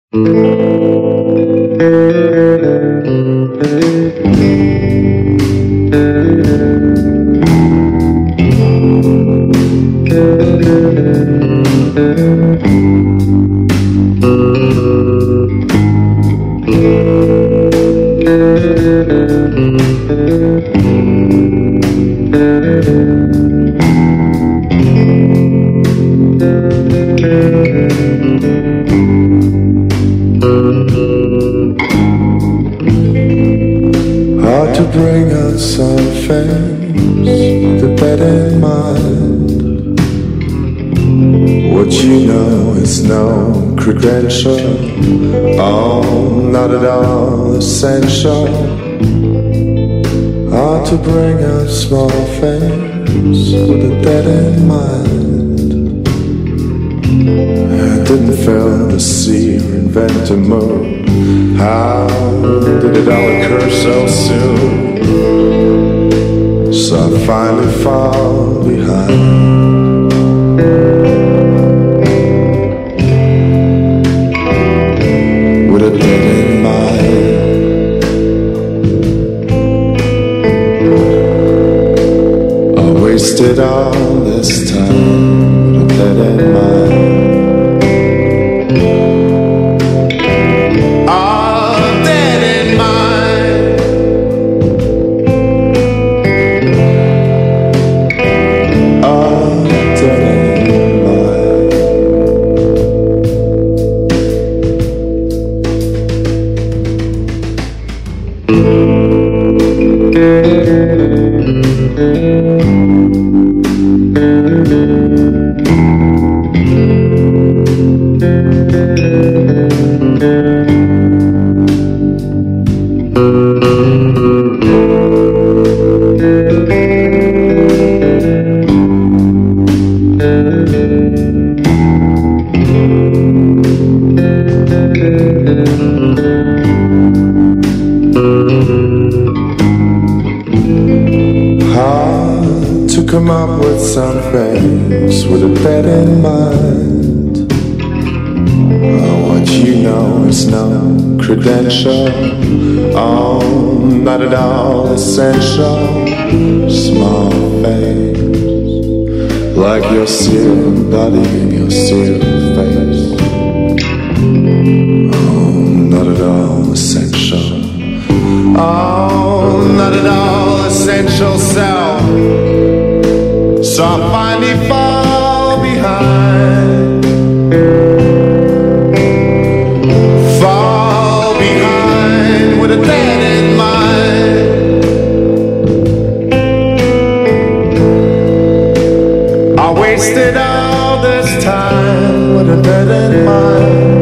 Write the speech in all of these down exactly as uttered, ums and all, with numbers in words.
Hard to bring out some things with that in mind. What you know is no credential, oh, not at all essential. Hard to bring out small things with that in mind. I didn't fill the sea or invent a moon. How did it all occur so soon? So I finally fall behind. With a dead in mind. I wasted all this time with a dead in mind. Hard to come up with some things with a dead in mind. Oh, what you know is no credential, oh, not at all essential. Small things like your sealed body and your sealed face, oh, not at all essential. Oh, not at all essential self. So I finally fall behind. Fall behind with a dead in mind. I wasted all this time with a dead in mind.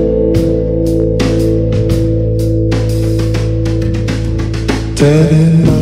Dead in